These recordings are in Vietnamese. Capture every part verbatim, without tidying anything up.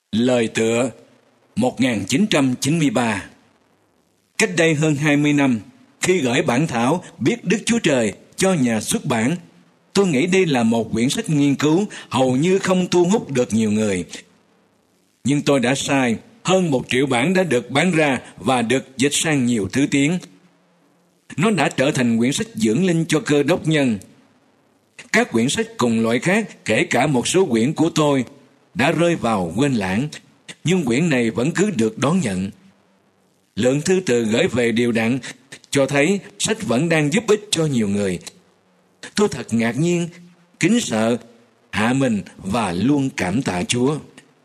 Lời tựa một nghìn chín trăm chín mươi ba. Cách đây hơn hai mươi năm, khi gửi bản thảo Biết Đức Chúa Trời cho nhà xuất bản, tôi nghĩ đây là một quyển sách nghiên cứu hầu như không thu hút được nhiều người. Nhưng tôi đã sai, hơn một triệu bản đã được bán ra và được dịch sang nhiều thứ tiếng. Nó đã trở thành quyển sách dưỡng linh cho cơ đốc nhân. Các quyển sách cùng loại khác, kể cả một số quyển của tôi, đã rơi vào quên lãng, nhưng quyển này vẫn cứ được đón nhận. Lượng thư từ gửi về đều đặn cho thấy sách vẫn đang giúp ích cho nhiều người. Tôi thật ngạc nhiên, kính sợ, hạ mình và luôn cảm tạ Chúa.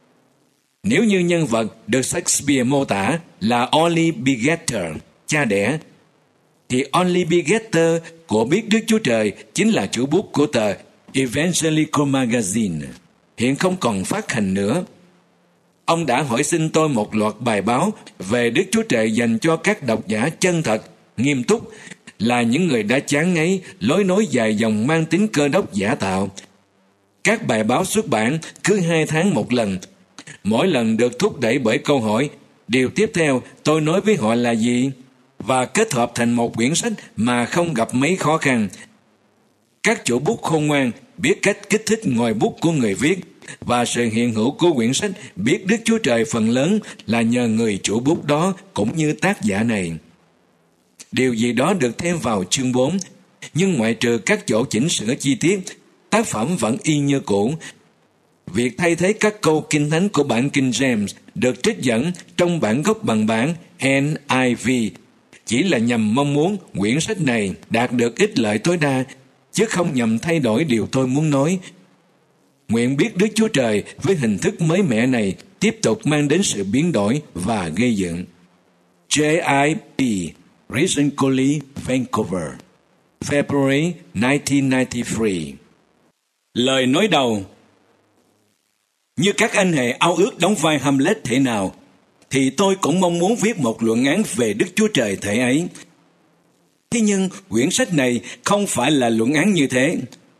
Nếu như nhân vật được Shakespeare mô tả là Only Begetter, cha đẻ, thì Only Begetter của Biết Đức Chúa Trời chính là chủ bút của tờ Evangelical Magazine, hiện không còn phát hành nữa. Ông đã hỏi xin tôi một loạt bài báo về Đức Chúa Trời dành cho các độc giả chân thật, nghiêm túc, là những người đã chán ngấy lối nói dài dòng mang tính cơ đốc giả tạo. Các bài báo xuất bản cứ hai tháng một lần, mỗi lần được thúc đẩy bởi câu hỏi điều tiếp theo tôi nói với họ là gì, và kết hợp thành một quyển sách mà không gặp mấy khó khăn. Các chủ bút khôn ngoan biết cách kích thích ngòi bút của người viết, và sự hiện hữu của quyển sách Biết Đức Chúa Trời phần lớn là nhờ người chủ bút đó cũng như tác giả này. Điều gì đó được thêm vào chương bốn, nhưng ngoại trừ các chỗ chỉnh sửa chi tiết, tác phẩm vẫn y như cũ. Việc thay thế các câu kinh thánh của bản King James được trích dẫn trong bản gốc bằng bản N I V chỉ là nhằm mong muốn quyển sách này đạt được ích lợi tối đa, chứ không nhằm thay đổi điều tôi muốn nói. Nguyện Biết Đức Chúa Trời với hình thức mới mẻ này tiếp tục mang đến sự biến đổi và gây dựng. J I P Reason Colley, Vancouver, February nineteen ninety-three. Lời nói đầu. Như các anh hề ao ước đóng vai Hamlet thể nào, thì tôi cũng mong muốn viết một luận án về Đức Chúa Trời thể ấy. Thế nhưng quyển sách này không phải là luận án như thế.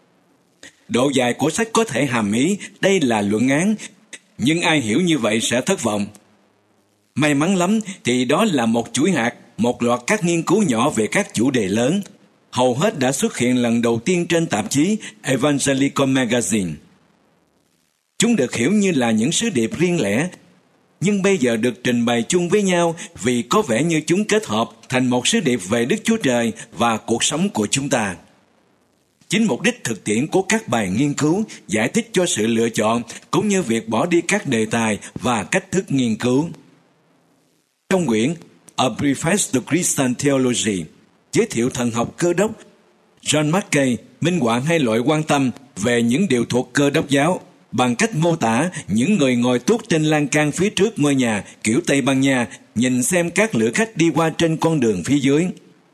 Độ dài của sách có thể hàm ý đây là luận án, nhưng ai hiểu như vậy sẽ thất vọng. May mắn lắm thì đó là một chuỗi hạt, một loạt các nghiên cứu nhỏ về các chủ đề lớn. Hầu hết đã xuất hiện lần đầu tiên trên tạp chí Evangelical Magazine. Chúng được hiểu như là những sứ điệp riêng lẻ, nhưng bây giờ được trình bày chung với nhau vì có vẻ như chúng kết hợp thành một sứ điệp về Đức Chúa Trời và cuộc sống của chúng ta. Chính mục đích thực tiễn của các bài nghiên cứu giải thích cho sự lựa chọn cũng như việc bỏ đi các đề tài và cách thức nghiên cứu. Trong quyển A Preface to Christian Theology, giới thiệu thần học cơ đốc, John Mackay minh họa hai loại quan tâm về những điều thuộc cơ đốc giáo bằng cách mô tả những người ngồi tuốt trên lan can phía trước ngôi nhà kiểu Tây Ban Nha nhìn xem các lữ khách đi qua trên con đường phía dưới.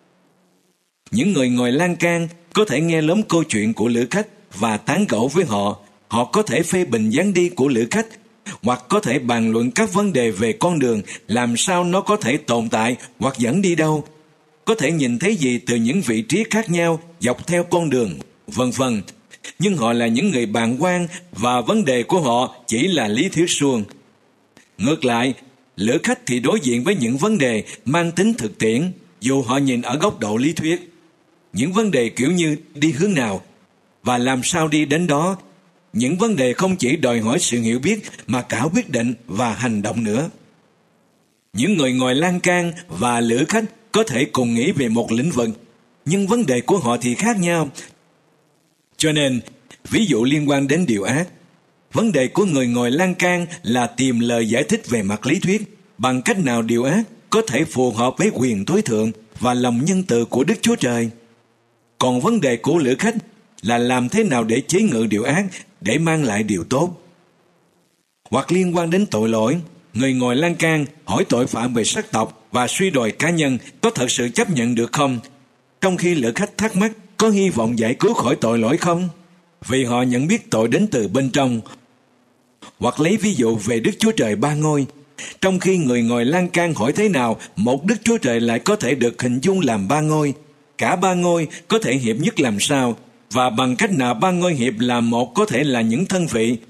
Những người ngồi lan can có thể nghe lớn câu chuyện của lữ khách và tán gẫu với họ. Họ có thể phê bình dáng đi của lữ khách, hoặc có thể bàn luận các vấn đề về con đường, làm sao nó có thể tồn tại hoặc dẫn đi đâu, có thể nhìn thấy gì từ những vị trí khác nhau dọc theo con đường, vân vân. Nhưng họ là những người bàng quan và vấn đề của họ chỉ là lý thuyết suông. Ngược lại, lữ khách thì đối diện với những vấn đề mang tính thực tiễn, dù họ nhìn ở góc độ lý thuyết. Những vấn đề kiểu như đi hướng nào và làm sao đi đến đó. Những vấn đề không chỉ đòi hỏi sự hiểu biết mà cả quyết định và hành động nữa. Những người ngồi lan can và lữ khách có thể cùng nghĩ về một lĩnh vực, nhưng vấn đề của họ thì khác nhau. Cho nên, ví dụ liên quan đến điều ác, vấn đề của người ngồi lan can là tìm lời giải thích về mặt lý thuyết bằng cách nào điều ác có thể phù hợp với quyền tối thượng và lòng nhân từ của Đức Chúa Trời. Còn vấn đề của lữ khách là làm thế nào để chế ngự điều ác để mang lại điều tốt. Hoặc liên quan đến tội lỗi, người ngồi lan can hỏi tội phạm về sắc tộc và suy đồi cá nhân có thật sự chấp nhận được không, trong khi lữ khách thắc mắc có hy vọng giải cứu khỏi tội lỗi không, vì họ nhận biết tội đến từ bên trong. Hoặc lấy ví dụ về Đức Chúa Trời ba ngôi, trong khi người ngồi lan can hỏi thế nào một Đức Chúa Trời lại có thể được hình dung làm ba ngôi, cả ba ngôi có thể hiệp nhất làm sao, và bằng cách nào ba ngôi hiệp làm một có thể là những thân vị,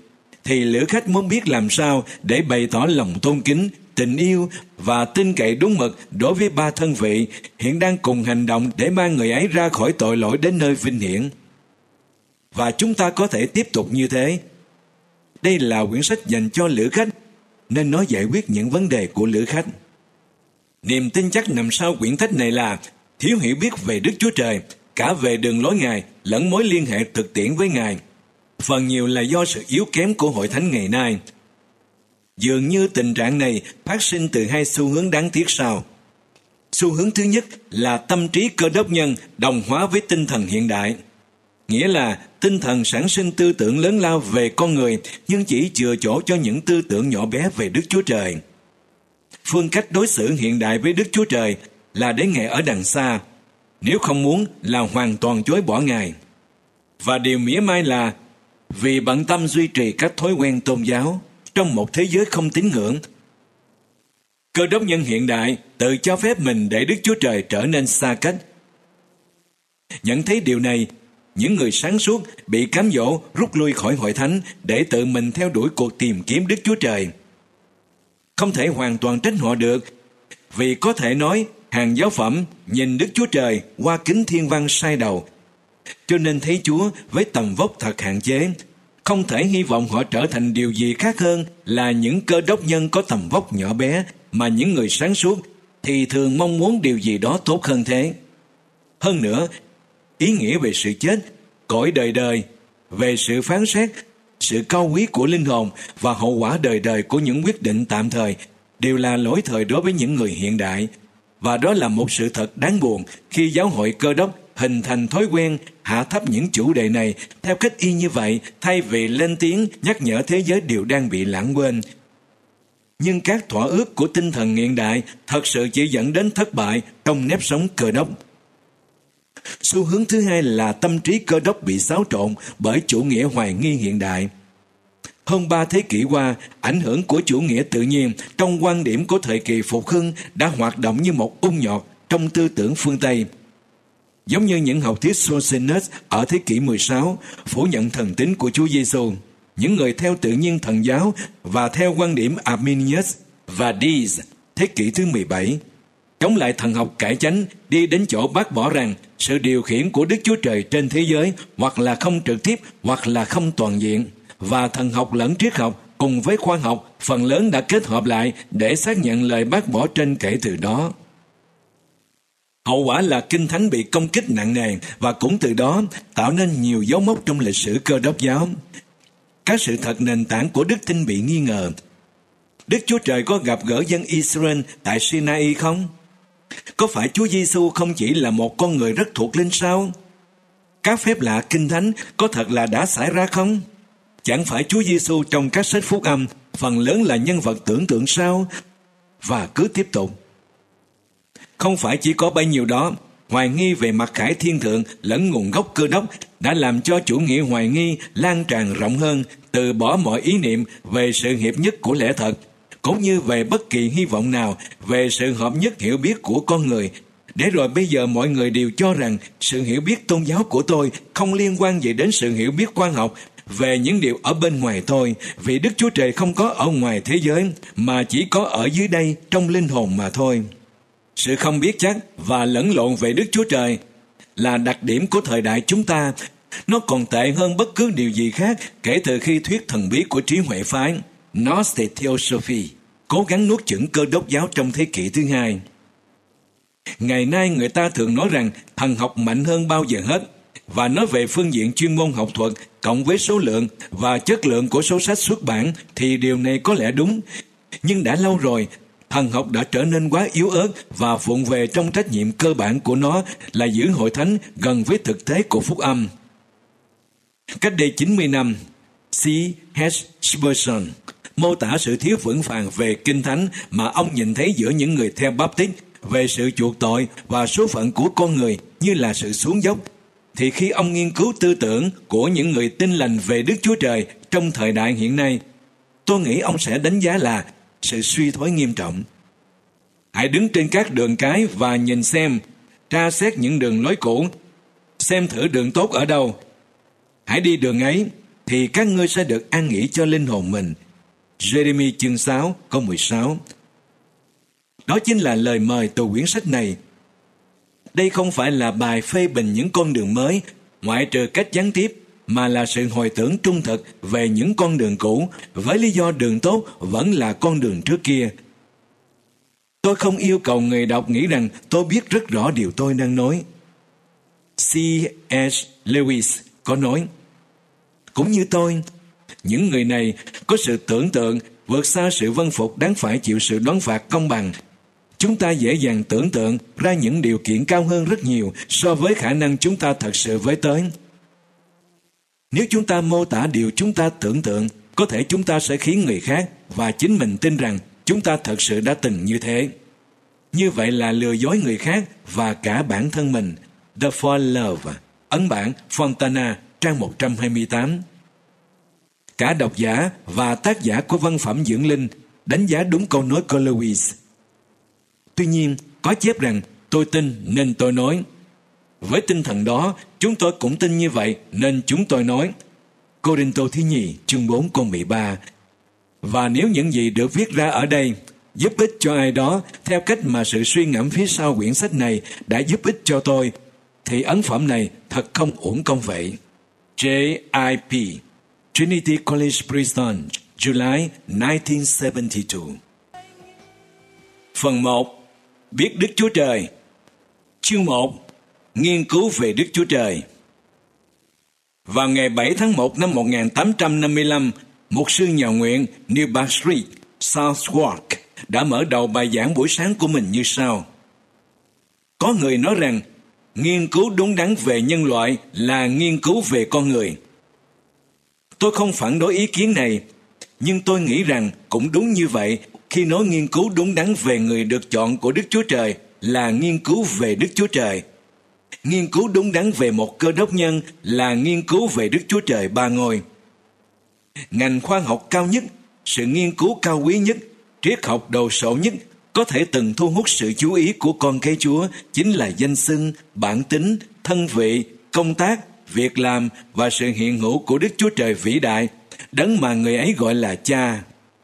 thì lữ khách muốn biết làm sao để bày tỏ lòng tôn kính, tình yêu và tin cậy đúng mực đối với ba thân vị hiện đang cùng hành động để mang người ấy ra khỏi tội lỗi đến nơi vinh hiển. Và chúng ta có thể tiếp tục như thế. Đây là quyển sách dành cho lữ khách, nên nó giải quyết những vấn đề của lữ khách. Niềm tin chắc nằm sau quyển sách này là thiếu hiểu biết về Đức Chúa Trời, cả về đường lối Ngài lẫn mối liên hệ thực tiễn với Ngài. Phần nhiều là do sự yếu kém của hội thánh ngày nay. Dường như tình trạng này phát sinh từ hai xu hướng đáng tiếc sau. Xu hướng thứ nhất là tâm trí Cơ Đốc nhân đồng hóa với tinh thần hiện đại. Nghĩa là tinh thần sản sinh tư tưởng lớn lao về con người, nhưng chỉ chừa chỗ cho những tư tưởng nhỏ bé về Đức Chúa Trời. Phương cách đối xử hiện đại với Đức Chúa Trời là để Ngài ở đằng xa, nếu không muốn là hoàn toàn chối bỏ Ngài. Và điều mỉa mai là vì bận tâm duy trì các thói quen tôn giáo trong một thế giới không tín ngưỡng, Cơ Đốc nhân hiện đại tự cho phép mình để Đức Chúa Trời trở nên xa cách. Nhận thấy điều này, những người sáng suốt bị cám dỗ rút lui khỏi hội thánh để tự mình theo đuổi cuộc tìm kiếm Đức Chúa Trời. Không thể hoàn toàn trách họ được, vì có thể nói hàng giáo phẩm nhìn Đức Chúa Trời qua kính thiên văn sai đầu, cho nên thấy Chúa với tầm vóc thật hạn chế. Không thể hy vọng họ trở thành điều gì khác hơn là những Cơ Đốc nhân có tầm vóc nhỏ bé, mà những người sáng suốt thì thường mong muốn điều gì đó tốt hơn thế. Hơn nữa, ý nghĩa về sự chết, cõi đời đời, về sự phán xét, sự cao quý của linh hồn và hậu quả đời đời của những quyết định tạm thời đều là lỗi thời đối với những người hiện đại. Và đó là một sự thật đáng buồn khi giáo hội Cơ Đốc hình thành thói quen hạ thấp những chủ đề này theo cách y như vậy, thay vì lên tiếng nhắc nhở thế giới điều đang bị lãng quên. Nhưng các thỏa ước của tinh thần hiện đại thật sự chỉ dẫn đến thất bại trong nếp sống Cơ Đốc. Xu hướng thứ hai là tâm trí Cơ Đốc bị xáo trộn bởi chủ nghĩa hoài nghi hiện đại. Hơn ba thế kỷ qua, ảnh hưởng của chủ nghĩa tự nhiên trong quan điểm của thời kỳ phục hưng đã hoạt động như một ung nhọt trong tư tưởng phương Tây. Giống như những học thuyết Sostenes ở thế kỷ mười sáu phủ nhận thần tính của Chúa Giêsu, những người theo tự nhiên thần giáo và theo quan điểm Arminius và Diez thế kỷ thứ mười bảy chống lại thần học cải chánh, đi đến chỗ bác bỏ rằng sự điều khiển của Đức Chúa Trời trên thế giới hoặc là không trực tiếp hoặc là không toàn diện, và thần học lẫn triết học cùng với khoa học phần lớn đã kết hợp lại để xác nhận lời bác bỏ trên kể từ đó. Hậu quả là Kinh Thánh bị công kích nặng nề và cũng từ đó tạo nên nhiều dấu mốc trong lịch sử Cơ Đốc giáo. Các sự thật nền tảng của đức tin bị nghi ngờ. Đức Chúa Trời có gặp gỡ dân Israel tại Sinai không? Có phải Chúa Giêsu không chỉ là một con người rất thuộc linh sao? Các phép lạ Kinh Thánh có thật là đã xảy ra không? Chẳng phải Chúa Giêsu trong các sách phúc âm phần lớn là nhân vật tưởng tượng sao? Và cứ tiếp tục. Không phải chỉ có bấy nhiêu đó, hoài nghi về mặc khải thiên thượng lẫn nguồn gốc Cơ Đốc đã làm cho chủ nghĩa hoài nghi lan tràn rộng hơn, từ bỏ mọi ý niệm về sự hiệp nhất của lẽ thật, cũng như về bất kỳ hy vọng nào về sự hợp nhất hiểu biết của con người. Để rồi bây giờ mọi người đều cho rằng sự hiểu biết tôn giáo của tôi không liên quan gì đến sự hiểu biết khoa học về những điều ở bên ngoài tôi, vì Đức Chúa Trời không có ở ngoài thế giới, mà chỉ có ở dưới đây trong linh hồn mà thôi. Sự không biết chắc và lẫn lộn về Đức Chúa Trời là đặc điểm của thời đại chúng ta. Nó còn tệ hơn bất cứ điều gì khác kể từ khi thuyết thần bí của trí huệ phái Gnostic Theosophy cố gắng nuốt chửng Cơ Đốc giáo trong thế kỷ thứ hai. Ngày nay người ta thường nói rằng thần học mạnh hơn bao giờ hết, và nói về phương diện chuyên môn học thuật cộng với số lượng và chất lượng của số sách xuất bản thì điều này có lẽ đúng. Nhưng đã lâu rồi, thần học đã trở nên quá yếu ớt và vụng về trong trách nhiệm cơ bản của nó là giữ hội thánh gần với thực tế của phúc âm. Cách đây chín mươi năm, C H Spurgeon mô tả sự thiếu vững vàng về Kinh Thánh mà ông nhìn thấy giữa những người theo Baptist về sự chuộc tội và số phận của con người như là sự xuống dốc. Thì khi ông nghiên cứu tư tưởng của những người tin lành về Đức Chúa Trời trong thời đại hiện nay, tôi nghĩ ông sẽ đánh giá là sự suy thoái nghiêm trọng. Hãy đứng trên các đường cái và nhìn xem, tra xét những đường lối cũ, xem thử đường tốt ở đâu. Hãy đi đường ấy, thì các ngươi sẽ được an nghỉ cho linh hồn mình. Jeremy chương sáu câu mười sáu. Đó chính là lời mời từ quyển sách này. Đây không phải là bài phê bình những con đường mới, ngoại trừ cách gián tiếp, mà là sự hồi tưởng trung thực về những con đường cũ, với lý do đường tốt vẫn là con đường trước kia. Tôi không yêu cầu người đọc nghĩ rằng tôi biết rất rõ điều tôi đang nói. C S Lewis có nói, cũng như tôi, những người này có sự tưởng tượng vượt xa sự vâng phục đáng phải chịu sự đoán phạt công bằng. Chúng ta dễ dàng tưởng tượng ra những điều kiện cao hơn rất nhiều so với khả năng chúng ta thật sự với tới. Nếu chúng ta mô tả điều chúng ta tưởng tượng, có thể chúng ta sẽ khiến người khác và chính mình tin rằng chúng ta thật sự đã từng như thế. Như vậy là lừa dối người khác và cả bản thân mình. The For Love, ấn bản Fontana, trang một trăm hai mươi tám. Cả độc giả và tác giả của văn phẩm dưỡng linh đánh giá đúng câu nói của Lewis. Tuy nhiên, có chép rằng tôi tin nên tôi nói. Với tinh thần đó, chúng tôi cũng tin như vậy nên chúng tôi nói. Cô-rinh-tô thứ nhì, chương bốn câu mười ba. Và nếu những gì được viết ra ở đây giúp ích cho ai đó theo cách mà sự suy ngẫm phía sau quyển sách này đã giúp ích cho tôi, thì ấn phẩm này thật không uổng công vậy. J I P Trinity College Princeton, July nineteen seventy-two. Phần một. Biết Đức Chúa Trời. Chương một. Nghiên cứu về Đức Chúa Trời. Vào ngày bảy tháng một năm một nghìn tám trăm năm mươi lăm, mục sư nhà nguyện Newburgh Street, Southwark đã mở đầu bài giảng buổi sáng của mình như sau. Có người nói rằng nghiên cứu đúng đắn về nhân loại là nghiên cứu về con người. Tôi không phản đối ý kiến này, nhưng tôi nghĩ rằng cũng đúng như vậy khi nói nghiên cứu đúng đắn về người được chọn của Đức Chúa Trời là nghiên cứu về Đức Chúa Trời. Nghiên cứu đúng đắn về một cơ đốc nhân là nghiên cứu về Đức Chúa Trời ba ngôi. Ngành khoa học cao nhất, sự nghiên cứu cao quý nhất, triết học đồ sộ nhất có thể từng thu hút sự chú ý của con cái Chúa chính là danh xưng, bản tính, thân vị, công tác, việc làm và sự hiện hữu của Đức Chúa Trời vĩ đại, đấng mà người ấy gọi là Cha.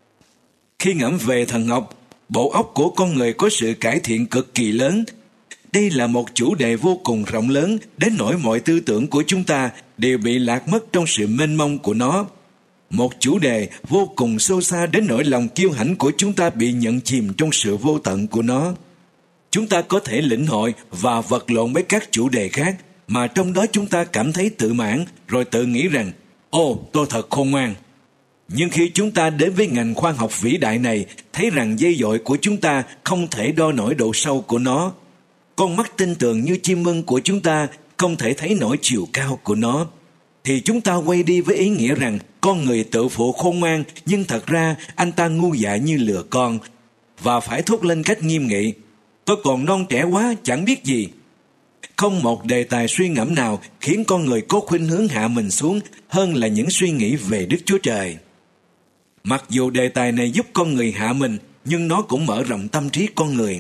Khi ngẫm về thần học, bộ óc của con người có sự cải thiện cực kỳ lớn. Đây là một chủ đề vô cùng rộng lớn đến nỗi mọi tư tưởng của chúng ta đều bị lạc mất trong sự mênh mông của nó. Một chủ đề vô cùng sâu xa đến nỗi lòng kiêu hãnh của chúng ta bị nhận chìm trong sự vô tận của nó. Chúng ta có thể lĩnh hội và vật lộn với các chủ đề khác mà trong đó chúng ta cảm thấy tự mãn rồi tự nghĩ rằng ồ, tôi thật khôn ngoan. Nhưng khi chúng ta đến với ngành khoa học vĩ đại này, thấy rằng dây dội của chúng ta không thể đo nổi độ sâu của nó. Con mắt tinh tường như chim ưng của chúng ta không thể thấy nổi chiều cao của nó. Thì chúng ta quay đi với ý nghĩa rằng con người tự phụ khôn ngoan, nhưng thật ra anh ta ngu dại như lừa con. Và phải thốt lên cách nghiêm nghị, tôi còn non trẻ quá, chẳng biết gì. Không một đề tài suy ngẫm nào khiến con người có khuynh hướng hạ mình xuống hơn là những suy nghĩ về Đức Chúa Trời. Mặc dù đề tài này giúp con người hạ mình, nhưng nó cũng mở rộng tâm trí con người.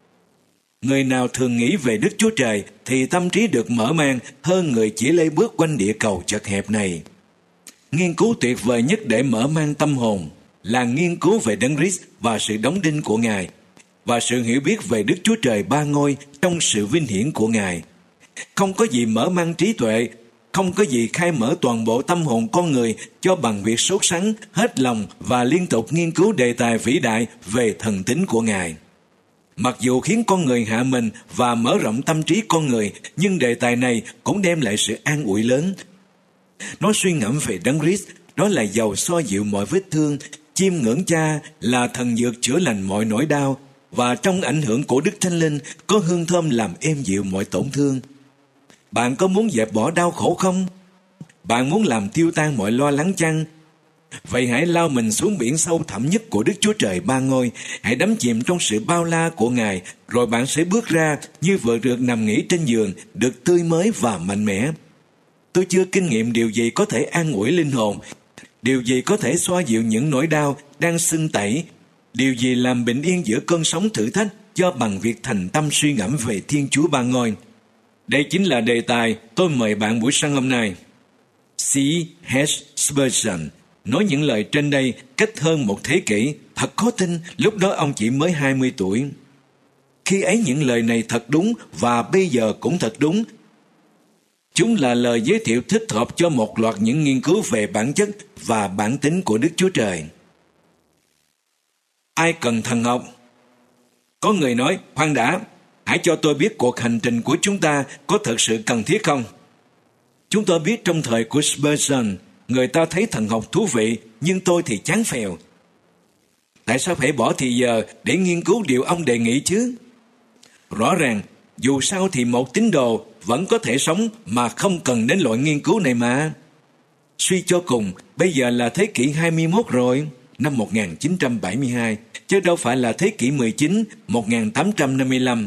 Người nào thường nghĩ về Đức Chúa Trời thì tâm trí được mở mang hơn người chỉ lê bước quanh địa cầu chật hẹp này. Nghiên cứu tuyệt vời nhất để mở mang tâm hồn là nghiên cứu về Đấng Christ và sự đóng đinh của Ngài, và sự hiểu biết về Đức Chúa Trời ba ngôi trong sự vinh hiển của Ngài. Không có gì mở mang trí tuệ, không có gì khai mở toàn bộ tâm hồn con người cho bằng việc sốt sắng, hết lòng và liên tục nghiên cứu đề tài vĩ đại về thần tính của Ngài. Mặc dù khiến con người hạ mình và mở rộng tâm trí con người, nhưng đề tài này cũng đem lại sự an ủi lớn. Nó suy ngẫm về Đấng Christ, đó là dầu xoa dịu mọi vết thương, chiêm ngưỡng Cha là thần dược chữa lành mọi nỗi đau, và trong ảnh hưởng của Đức Thánh Linh có hương thơm làm êm dịu mọi tổn thương. Bạn có muốn dẹp bỏ đau khổ không? Bạn muốn làm tiêu tan mọi lo lắng chăng? Vậy hãy lao mình xuống biển sâu thẳm nhất của Đức Chúa Trời ba ngôi, hãy đắm chìm trong sự bao la của Ngài, rồi bạn sẽ bước ra như vừa được nằm nghỉ trên giường, được tươi mới và mạnh mẽ. Tôi chưa kinh nghiệm điều gì có thể an ủi linh hồn, điều gì có thể xoa dịu những nỗi đau đang sưng tẩy, điều gì làm bình yên giữa cơn sóng thử thách do bằng việc thành tâm suy ngẫm về Thiên Chúa ba ngôi. Đây chính là đề tài tôi mời bạn buổi sáng hôm nay. C H Spurgeon nói những lời trên đây cách hơn một thế kỷ. Thật khó tin, lúc đó ông chỉ mới hai mươi tuổi. Khi ấy những lời này thật đúng và bây giờ cũng thật đúng. Chúng là lời giới thiệu thích hợp cho một loạt những nghiên cứu về bản chất và bản tính của Đức Chúa Trời. Ai cần thần học? Có người nói, khoan đã, hãy cho tôi biết cuộc hành trình của chúng ta có thật sự cần thiết không? Chúng tôi biết trong thời của Spurgeon, người ta thấy thần học thú vị, nhưng tôi thì chán phèo. Tại sao phải bỏ thì giờ để nghiên cứu điều ông đề nghị chứ? Rõ ràng, dù sao thì một tín đồ vẫn có thể sống mà không cần đến loại nghiên cứu này mà. Suy cho cùng, bây giờ là thế kỷ hai mươi mốt rồi, năm một nghìn chín trăm bảy mươi hai, chứ đâu phải là thế kỷ mười chín, một nghìn tám trăm năm mươi lăm.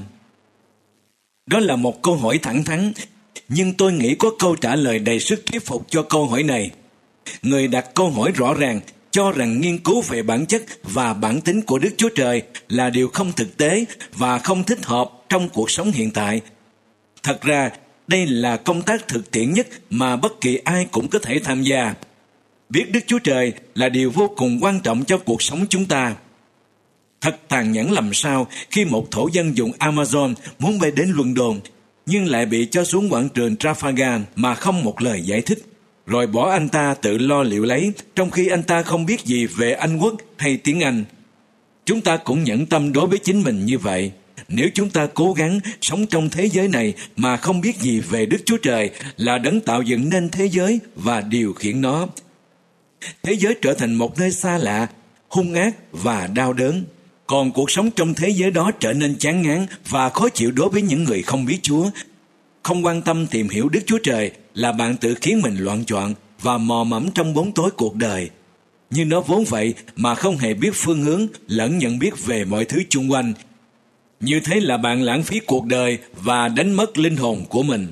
Đó là một câu hỏi thẳng thắn, nhưng tôi nghĩ có câu trả lời đầy sức thuyết phục cho câu hỏi này. Người đặt câu hỏi rõ ràng cho rằng nghiên cứu về bản chất và bản tính của Đức Chúa Trời là điều không thực tế và không thích hợp trong cuộc sống hiện tại. Thật ra, đây là công tác thực tiễn nhất mà bất kỳ ai cũng có thể tham gia. Biết Đức Chúa Trời là điều vô cùng quan trọng cho cuộc sống chúng ta. Thật tàn nhẫn làm sao khi một thổ dân dùng Amazon muốn bay đến London, nhưng lại bị cho xuống quảng trường Trafalgar mà không một lời giải thích, rồi bỏ anh ta tự lo liệu lấy, trong khi anh ta không biết gì về Anh Quốc hay tiếng Anh. Chúng ta cũng nhẫn tâm đối với chính mình như vậy. Nếu chúng ta cố gắng sống trong thế giới này mà không biết gì về Đức Chúa Trời là đấng tạo dựng nên thế giới và điều khiển nó, thế giới trở thành một nơi xa lạ, hung ác và đau đớn. Còn cuộc sống trong thế giới đó trở nên chán ngán và khó chịu đối với những người không biết Chúa. Không quan tâm tìm hiểu Đức Chúa Trời là bạn tự khiến mình loạn choạng và mò mẫm trong bóng tối cuộc đời. Nhưng nó vốn vậy mà không hề biết phương hướng lẫn nhận biết về mọi thứ chung quanh. Như thế là bạn lãng phí cuộc đời và đánh mất linh hồn của mình.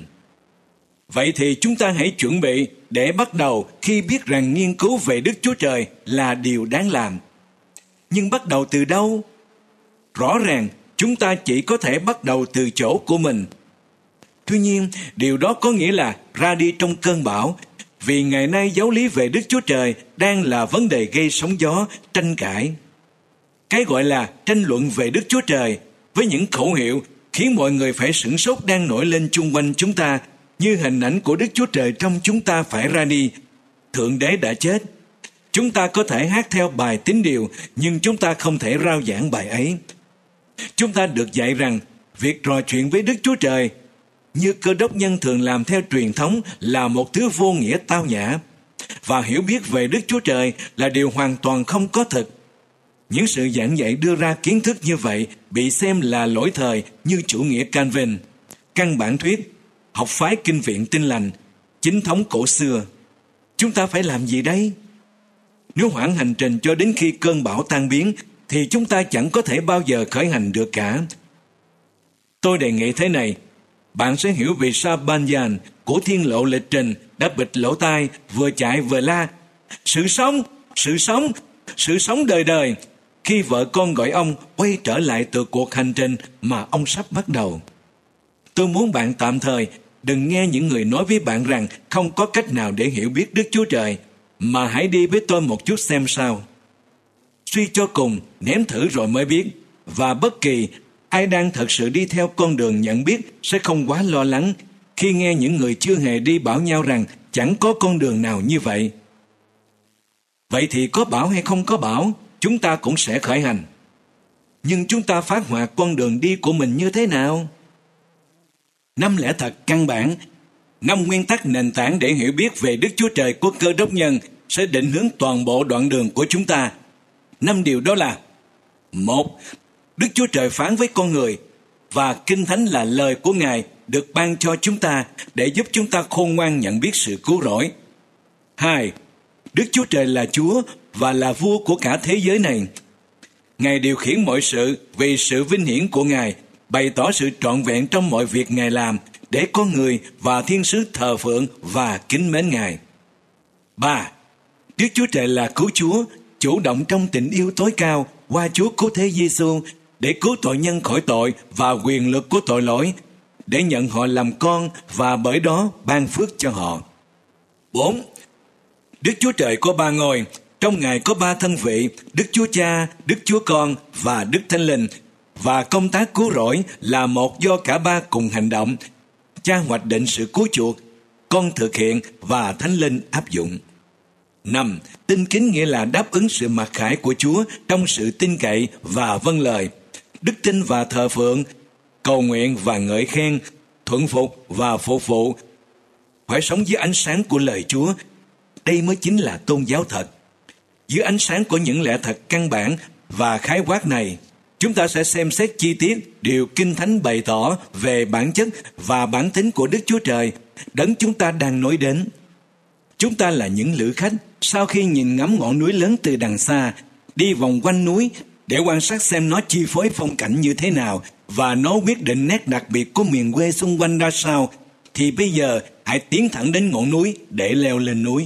Vậy thì chúng ta hãy chuẩn bị để bắt đầu khi biết rằng nghiên cứu về Đức Chúa Trời là điều đáng làm. Nhưng bắt đầu từ đâu? Rõ ràng, chúng ta chỉ có thể bắt đầu từ chỗ của mình. Tuy nhiên, điều đó có nghĩa là ra đi trong cơn bão, vì ngày nay giáo lý về Đức Chúa Trời đang là vấn đề gây sóng gió, tranh cãi. Cái gọi là tranh luận về Đức Chúa Trời với những khẩu hiệu khiến mọi người phải sửng sốt đang nổi lên chung quanh chúng ta, như hình ảnh của Đức Chúa Trời trong chúng ta phải ra đi. Thượng Đế đã chết. Chúng ta có thể hát theo bài tín điều, nhưng chúng ta không thể rao giảng bài ấy. Chúng ta được dạy rằng việc trò chuyện với Đức Chúa Trời như Cơ Đốc nhân thường làm theo truyền thống là một thứ vô nghĩa tao nhã, và hiểu biết về Đức Chúa Trời là điều hoàn toàn không có thực. Những sự giảng dạy đưa ra kiến thức như vậy bị xem là lỗi thời như chủ nghĩa Calvin, căn bản thuyết, học phái kinh viện Tin Lành, chính thống cổ xưa. Chúng ta phải làm gì đây? Nếu hoãn hành trình cho đến khi cơn bão tan biến, thì chúng ta chẳng có thể bao giờ khởi hành được cả. Tôi đề nghị thế này, bạn sẽ hiểu vì sao Bunyan của Thiên Lộ Lịch Trình đã bịt lỗ tai, vừa chạy vừa la: sự sống, sự sống, sự sống đời đời, khi vợ con gọi ông quay trở lại từ cuộc hành trình mà ông sắp bắt đầu. Tôi muốn bạn tạm thời đừng nghe những người nói với bạn rằng không có cách nào để hiểu biết Đức Chúa Trời, mà hãy đi với tôi một chút xem sao. Suy cho cùng, nếm thử rồi mới biết, và bất kỳ ai đang thật sự đi theo con đường nhận biết sẽ không quá lo lắng khi nghe những người chưa hề đi bảo nhau rằng chẳng có con đường nào như vậy. Vậy thì có bảo hay không có bảo, chúng ta cũng sẽ khởi hành. Nhưng chúng ta phát họa con đường đi của mình như thế nào? Năm lẽ thật căn bản, năm nguyên tắc nền tảng để hiểu biết về Đức Chúa Trời của Cơ Đốc nhân sẽ định hướng toàn bộ đoạn đường của chúng ta. Năm điều đó là: một, Đức Chúa Trời phán với con người, và Kinh Thánh là lời của Ngài được ban cho chúng ta để giúp chúng ta khôn ngoan nhận biết sự cứu rỗi. Hai, Đức Chúa Trời là Chúa và là vua của cả thế giới này. Ngài điều khiển mọi sự vì sự vinh hiển của Ngài, bày tỏ sự trọn vẹn trong mọi việc Ngài làm để con người và thiên sứ thờ phượng và kính mến Ngài. Ba, Đức Chúa Trời là cứu Chúa, chủ động trong tình yêu tối cao qua Chúa cứu thế Giêsu để cứu tội nhân khỏi tội và quyền lực của tội lỗi, để nhận họ làm con và bởi đó ban phước cho họ. Bốn, Đức Chúa Trời có ba ngôi, trong Ngài có ba thân vị, Đức Chúa Cha, Đức Chúa Con và Đức Thánh Linh. Và công tác cứu rỗi là một do cả ba cùng hành động. Cha hoạch định sự cứu chuộc, Con thực hiện và Thánh Linh áp dụng. năm. Tin kính nghĩa là đáp ứng sự mặc khải của Chúa trong sự tin cậy và vâng lời. Đức tin và thờ phượng, cầu nguyện và ngợi khen, thuận phục và phục vụ. Phải sống dưới ánh sáng của lời Chúa. Đây mới chính là tôn giáo thật. Dưới ánh sáng của những lẽ thật căn bản và khái quát này, chúng ta sẽ xem xét chi tiết điều Kinh Thánh bày tỏ về bản chất và bản tính của Đức Chúa Trời, đấng chúng ta đang nói đến. Chúng ta là những lữ khách sau khi nhìn ngắm ngọn núi lớn từ đằng xa, đi vòng quanh núi để quan sát xem nó chi phối phong cảnh như thế nào và nó quyết định nét đặc biệt của miền quê xung quanh ra sao, thì bây giờ hãy tiến thẳng đến ngọn núi để leo lên núi.